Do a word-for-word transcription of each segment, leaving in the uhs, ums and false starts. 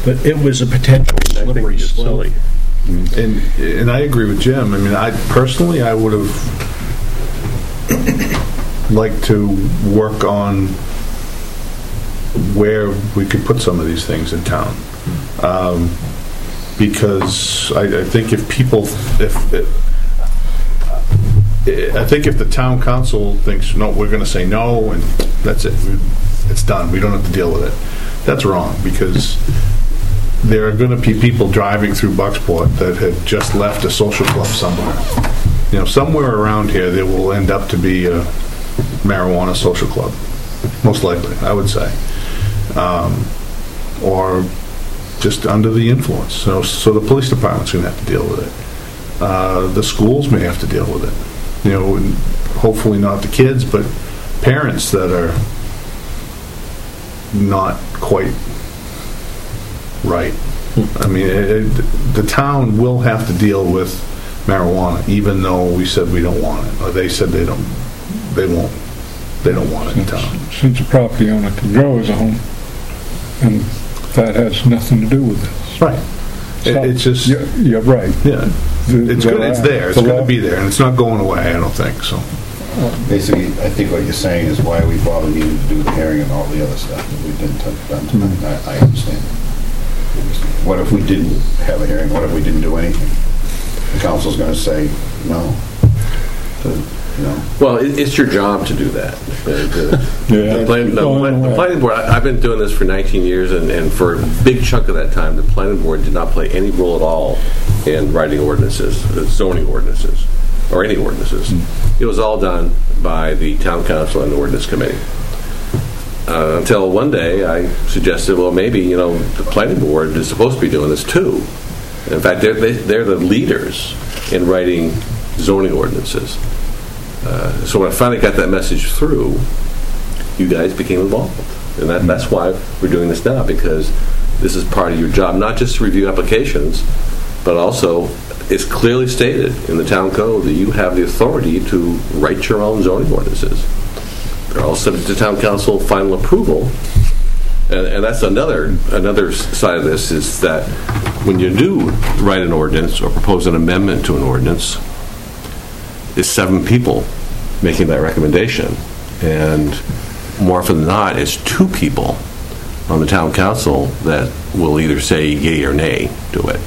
But it was a potential slippery slope. And and I agree with Jim. I mean, I personally, I would have liked to work on where we could put some of these things in town, um, because I, I think if people, if, if I think if the town council thinks no, we're going to say no, and that's it, it's done. We don't have to deal with it. That's wrong, because there are going to be people driving through Bucksport that have just left a social club somewhere. You know, somewhere around here there will end up to be a marijuana social club, most likely, I would say, um, or just under the influence. So, so the police department's going to have to deal with it. Uh, the schools may have to deal with it. You know, and hopefully not the kids, but parents that are not quite right. I mean, it, it, the town will have to deal with marijuana, even though we said we don't want it, or they said they don't, they won't, they don't want it in town. Since the property owner can grow his own, and that has nothing to do with this. Right. So it, it's just. You're, you're right. Yeah. The, it's the good. law, It's there. It's going to be there, and it's not going away. I don't think so. Basically, I think what you're saying is why we probably needed to do the hearing and all the other stuff that we didn't have done tonight. Mm-hmm. I, I understand. What if we didn't have a hearing? What if we didn't do anything? The council's going to say no. To, you know. Well, it, it's your job to do that. The, the, yeah. the, plan, the, the planning board. I, I've been doing this for nineteen years, and, and for a big chunk of that time, the planning board did not play any role at all in writing ordinances, zoning ordinances, or any ordinances. Mm. It was all done by the town council and the ordinance committee. Uh, until one day I suggested, well, maybe, you know, the planning board is supposed to be doing this too. In fact, they're, they, they're the leaders in writing zoning ordinances. Uh, so when I finally got that message through, you guys became involved. And that, that's why we're doing this now, because this is part of your job, not just to review applications, but also it's clearly stated in the town code that you have the authority to write your own zoning ordinances. They're all subject to town council final approval, and, and that's another another side of this, is that when you do write an ordinance or propose an amendment to an ordinance, it's seven people making that recommendation, and more often than not, it's two people on the town council that will either say yay or nay to it,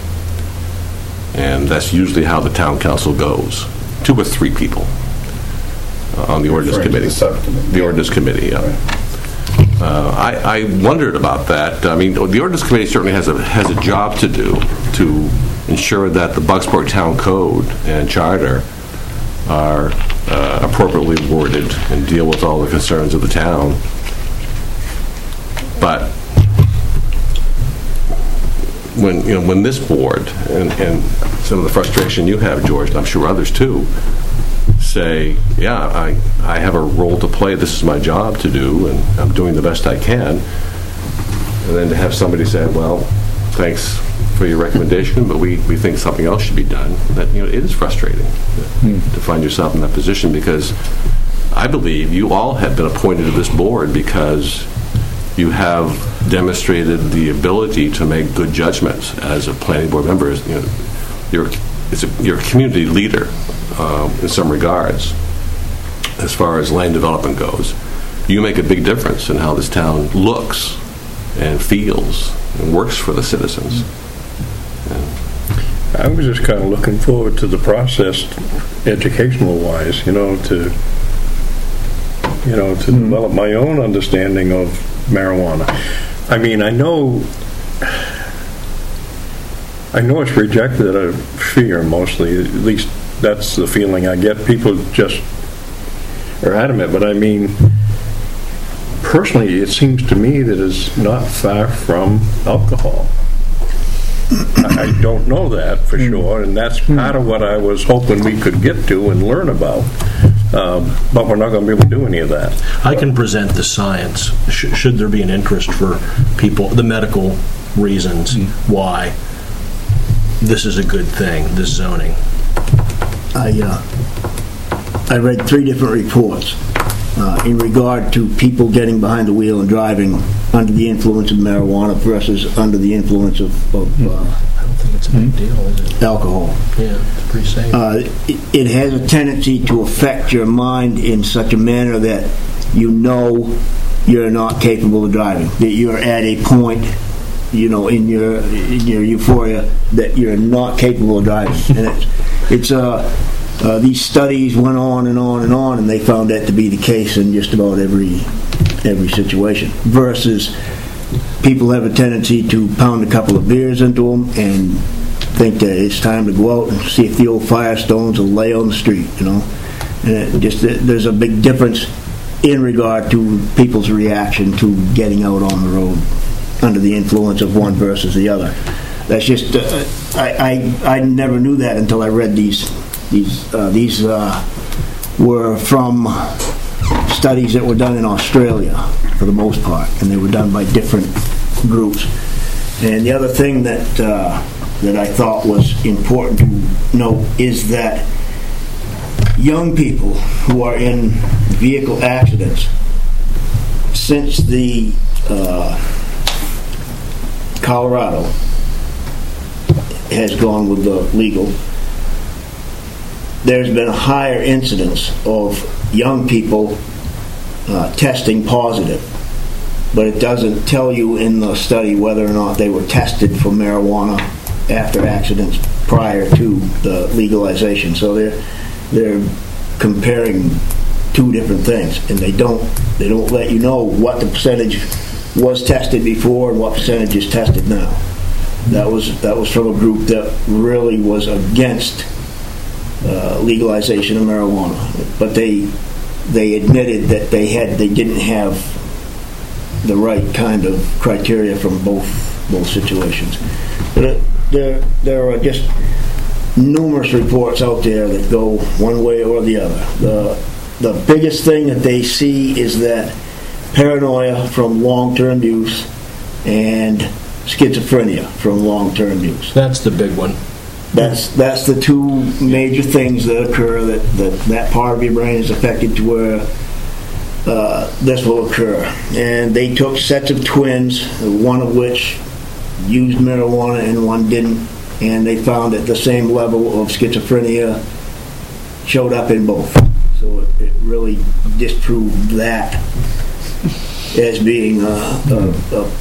and that's usually how the town council goes. Two or three people. Uh, on the ordinance committee. The, the ordinance committee, yeah. Right. Uh, I, I wondered about that. I mean, the ordinance committee certainly has a has a job to do to ensure that the Bucksport Town Code and Charter are uh, appropriately worded and deal with all the concerns of the town. But when you know when this board and, and some of the frustration you have, George, and I'm sure others too, say, yeah, I, I have a role to play, this is my job to do, and I'm doing the best I can. And then to have somebody say, well, thanks for your recommendation, but we, we think something else should be done, that, you know, it is frustrating mm. to find yourself in that position, because I believe you all have been appointed to this board because you have demonstrated the ability to make good judgments as a planning board member. You know, you're, it's a, you're a community leader. Um, in some regards, as far as land development goes. You make a big difference in how this town looks and feels and works for the citizens. And I was just kind of looking forward to the process, educational-wise, you know, to you know, to mm. develop my own understanding of marijuana. I mean, I know I know it's rejected out of fear mostly, at least that's the feeling I get. People just are adamant, but I mean, personally, it seems to me that it's not far from alcohol. I don't know that for sure, and that's part of what I was hoping we could get to and learn about. Um, but we're not going to be able to do any of that. I can present the science. Sh- should there be an interest for people, the medical reasons mm. why this is a good thing, this zoning. I uh, I read three different reports, uh, in regard to people getting behind the wheel and driving under the influence of marijuana versus under the influence of, of uh, I don't think it's a big deal, is it? alcohol. Yeah, it's pretty safe. Uh, it, it has a tendency to affect your mind in such a manner that you know you're not capable of driving, that you're at a point, you know, in your in your euphoria that you're not capable of driving. And it's, it's uh, uh, these studies went on and on and on, and they found that to be the case in just about every every situation. Versus people have a tendency to pound a couple of beers into them and think that it's time to go out and see if the old Firestones will lay on the street, you know. And it just there's a big difference in regard to people's reaction to getting out on the road under the influence of one versus the other. That's just uh, I, I I never knew that until I read these these uh, these uh, were from studies that were done in Australia for the most part, and they were done by different groups. And the other thing that uh, that I thought was important to note is that young people who are in vehicle accidents, since the uh, Colorado has gone with the legal, there's been a higher incidence of young people uh, testing positive. But it doesn't tell you in the study whether or not they were tested for marijuana after accidents prior to the legalization. So they're they're comparing two different things, and they don't they don't let you know what the percentage was tested before and what percentage is tested now. That was that was from a group that really was against uh, legalization of marijuana, but they they admitted that they had they didn't have the right kind of criteria from both both situations. But it, there there are just numerous reports out there that go one way or the other. The the biggest thing that they see is that paranoia from long-term use and schizophrenia from long-term use. That's the big one. That's that's the two major things that occur, that that, that part of your brain is affected to where uh, this will occur. And they took sets of twins, one of which used marijuana and one didn't, and they found that the same level of schizophrenia showed up in both. So it, it really disproved that as being a, a, a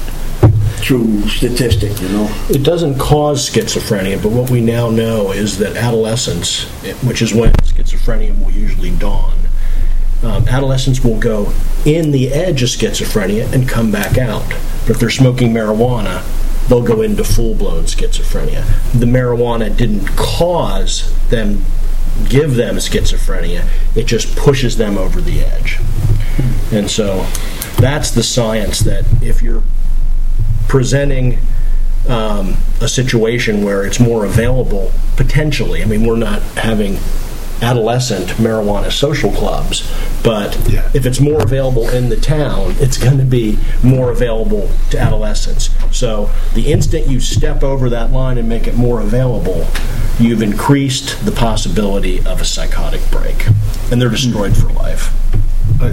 true statistic, you know. It doesn't cause schizophrenia, but what we now know is that adolescence, which is when schizophrenia will usually dawn, um, adolescents will go in the edge of schizophrenia and come back out. But if they're smoking marijuana, they'll go into full-blown schizophrenia. The marijuana didn't cause them, give them schizophrenia. It just pushes them over the edge. And so that's the science, that if you're presenting um, a situation where it's more available, potentially, I mean, we're not having adolescent marijuana social clubs, but Yeah. if it's more available in the town, it's going to be more available to adolescents. So the instant you step over that line and make it more available, you've increased the possibility of a psychotic break, and they're destroyed for life. I-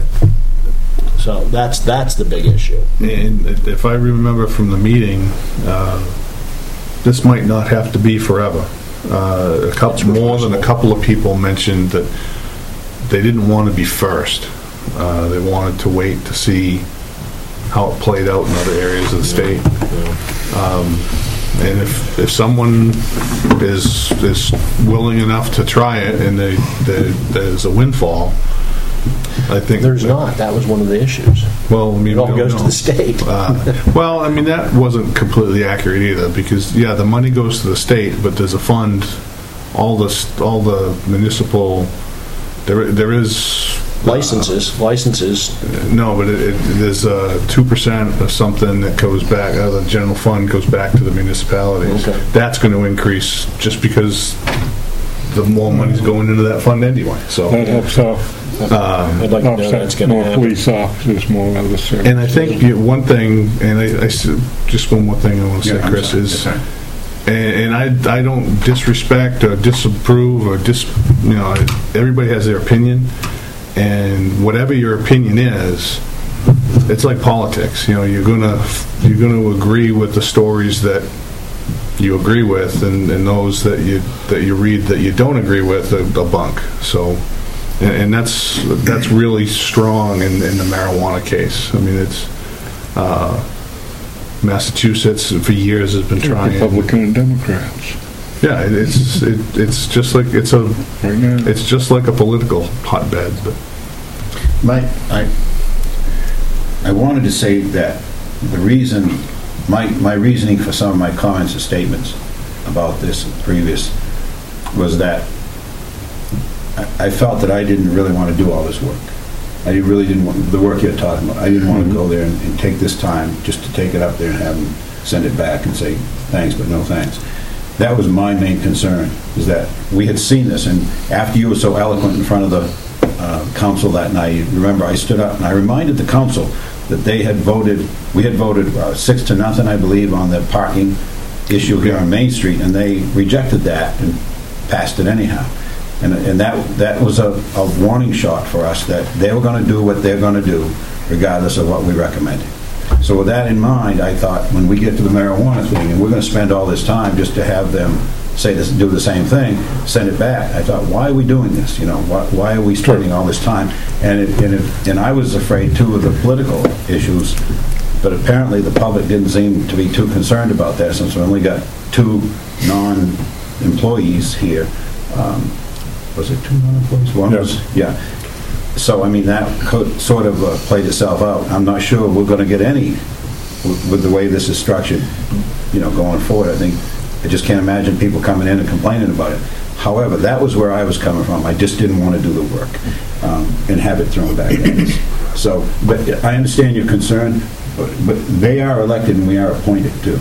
So that's that's the big issue. And if I remember from the meeting, uh, this might not have to be forever. Uh, a couple more than a couple of people mentioned that they didn't want to be first. Uh, they wanted to wait to see how it played out in other areas of the state. Um, and if if someone is is willing enough to try it, and they, they, there's a windfall, I think There's not. That was one of the issues. Well, I mean, It all we don't goes know. to the state. Uh, well, I mean, that wasn't completely accurate either, because yeah, the money goes to the state, but there's a fund. All the all the municipal there there is Licenses, licenses. uh, no, but it, it, there's uh, two percent of something that goes back. Uh, the general fund goes back to the municipalities. Okay. That's going to increase just because the more money's going into that fund anyway. So. That helps out. I'd like to know that's going to More happen. police officers, more other services. And I think you know, one thing, and I, I s- just one more thing I want to say, Yeah, I'm Chris, sorry. is, Yes, and, and I I don't disrespect or disapprove or dis, you know, everybody has their opinion. and whatever your opinion is, it's like politics. You know, you're gonna you're gonna agree with the stories that you agree with, and, and those that you that you read that you don't agree with, a, a bunk. So, and, and that's that's really strong in, in the marijuana case. I mean, it's uh, Massachusetts for years has been trying. Republican and Democrats. Yeah, it, it's it, it's just like it's a Right now. it's just like a political hotbed. But My, I, I wanted to say that the reason, my, my reasoning for some of my comments and statements about this previous was that I, I felt that I didn't really want to do all this work. I really didn't want, the work you're talking about, I didn't want to go there and, and take this time just to take it up there and have them send it back and say, thanks, but no thanks. That was my main concern, is that we had seen this, and after you were so eloquent in front of the uh, council that night, you remember I stood up and I reminded the council that they had voted, we had voted uh, six to nothing, I believe, on the parking issue here on Main Street, and they rejected that and passed it anyhow. And, and that that was a, a warning shot for us that they were going to do what they're going to do, regardless of what we recommended. So with that in mind, I thought when we get to the marijuana thing, and we're going to spend all this time just to have them say this, do the same thing, send it back. I thought, why are we doing this? You know, why, why are we spending all this time? And it, and, it, and I was afraid too of the political issues, but apparently the public didn't seem to be too concerned about that, since we only got two non-employees here. Um, was it two non-employees? One was, yeah. So, I mean, that could sort of uh, played itself out. I'm not sure we're going to get any with, with the way this is structured, you know, going forward. I think, I just can't imagine people coming in and complaining about it. However, that was where I was coming from. I just didn't want to do the work um, and have it thrown back at us. So, but I understand your concern, but, but they are elected and we are appointed too.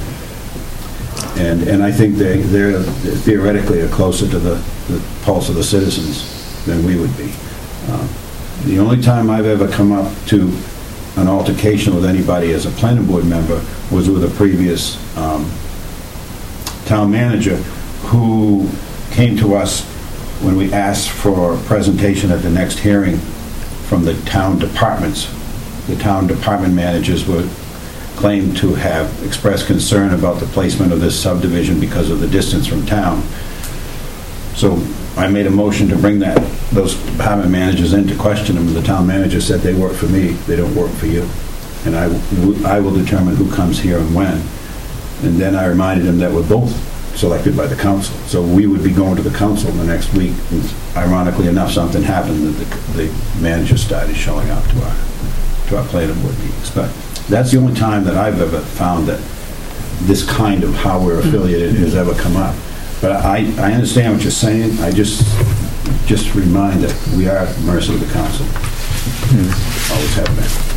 And and I think they, they're theoretically are closer to the, the pulse of the citizens than we would be. Um, The only time I've ever come up to an altercation with anybody as a planning board member was with a previous um, town manager who came to us when we asked for a presentation at the next hearing from the town departments. The town department managers were claimed to have expressed concern about the placement of this subdivision because of the distance from town. So I made a motion to bring that those department managers in to question them, and the town manager said they work for me, they don't work for you. And I, I will determine who comes here and when. And then I reminded him that we're both selected by the council. So we would be going to the council the next week. And ironically enough, something happened that the, the manager started showing up to our, to our planning board meetings. But that's the only time that I've ever found that this kind of how we're affiliated has ever come up. But I, I understand what you're saying. I just just remind that we are at the mercy of the council. Mm. Always have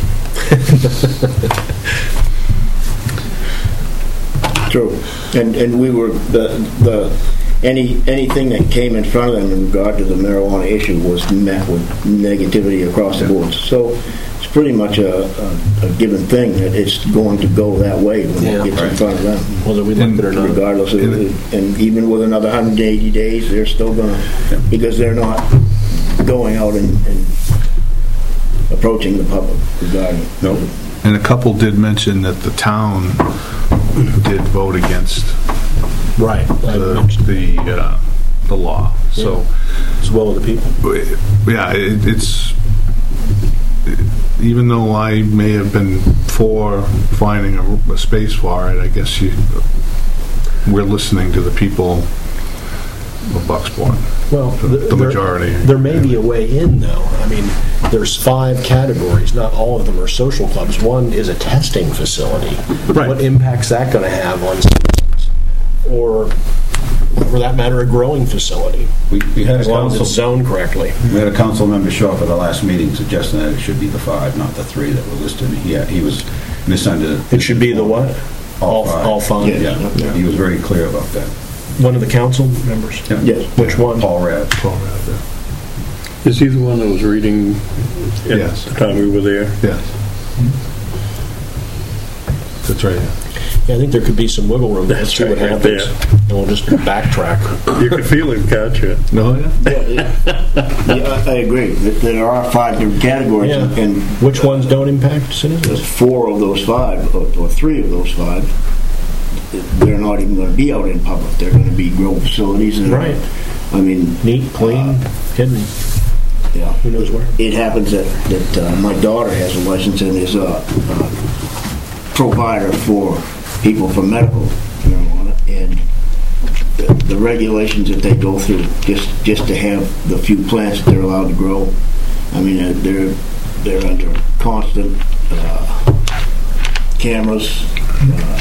been. True. And and we were, the the any anything that came in front of them in regard to the marijuana issue was met with negativity across the board. So it's pretty much a, a, a given thing that it's going to go that way when Yeah, it gets right. in front of them. Whether we like it or not. Regardless of, and even with another one hundred eighty days, they're still going to, because they're not going out and, and approaching the public regarding it. Nope. And a couple did mention that the town did vote against Right. the the, uh, the law. So, as well with the people. yeah, it, it's even though I may have been for finding a, a space for it, I guess you we're listening to the people of Bucksport. Well, the, the, the there, majority. There may be a way in, though. I mean, there's five categories. Not all of them are social clubs. One is a testing facility. Right. What impact's that going to have on citizens? Or, for that matter, a growing facility, We, we had a as long as it's council, zoned correctly. we had a council member show up at the last meeting suggesting that it should be the five, not the three that were listed. He had, he was misunderstood. It should be the what? All five. All five. Yeah, yeah, he was very clear about that. One of the council members. Yeah. Yes. Which one? Paul Rad. Paul Rad, yeah. Is he the one that was reading at Yes. the time we were there? Yes. That's right. Yeah, I think there could be some wiggle room. Let's see what right, happens. And we'll just backtrack. You can feel him, can't you? No, yeah. Yeah, yeah, I I agree. That There are five different categories, Yeah. and Which ones don't impact there's citizens? four of those five, or or three of those five, they're not even going to be out in public. They're going to be grow facilities. And, Right. I mean, Neat, clean, hidden. yeah. Who knows where? It happens that, that uh, my daughter has a license and is a, a provider for people for medical marijuana, and the, the regulations that they go through just just to have the few plants that they're allowed to grow. I mean, uh, they're they're under constant uh, cameras. Uh,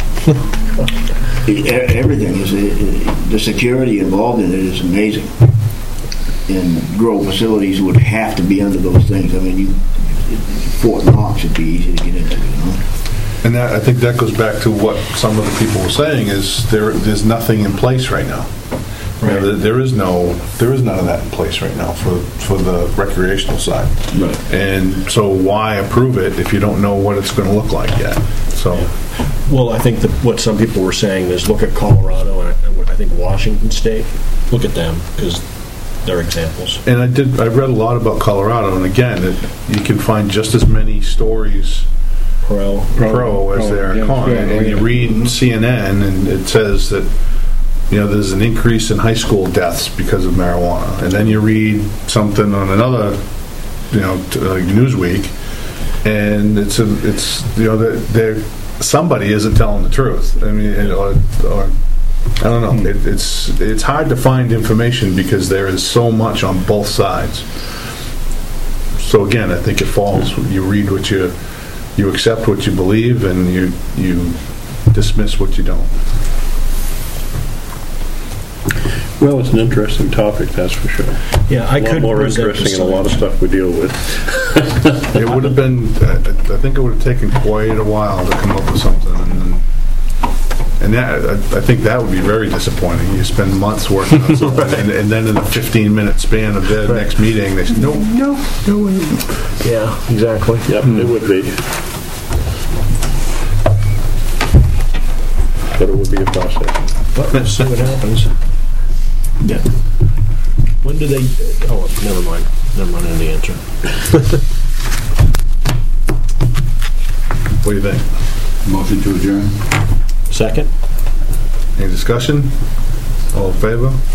e- everything is uh, the security involved in it is amazing. And grow facilities would have to be under those things. I mean, you, Fort Knox would be easy to get into, you know. And that, I think that goes back to what some of the people were saying, is there there's nothing in place right now. You know, there, there is no there is none of that in place right now for for the recreational side. Right. And so why approve it if you don't know what it's going to look like yet? So Well, I think that what some people were saying is look at Colorado and I, I think Washington State. Look at them because they're examples. and I did I read a lot about Colorado, and again, it, you can find just as many stories Pro. pro as Pro, there are yeah, con. yeah, And you yeah. read C N N, and it says that you know there's an increase in high school deaths because of marijuana, and then you read something on another you know t- like Newsweek, and it's a, it's you know that there somebody isn't telling the truth. I mean, it, or, or I don't know. It, it's it's hard to find information because there is so much on both sides. So again, I think it falls. You read what you you accept what you believe, and you you dismiss what you don't. Well, it's an interesting topic, that's for sure. Yeah, I A lot could more present interesting the than a lot of science. stuff we deal with. It would have been. I I think it would have taken quite a while to come up with something, and and that I I think that would be very disappointing. You spend months working on something, and, and then in a fifteen minute span of their next meeting, they say, no, no, no. Yeah, exactly. Yep, it would be. But it would be a process. But let's see what happens. Yeah. When do they? Oh, never mind. Never mind. I know the answer. What do you think? Motion to adjourn? Second. Any discussion? All in favor?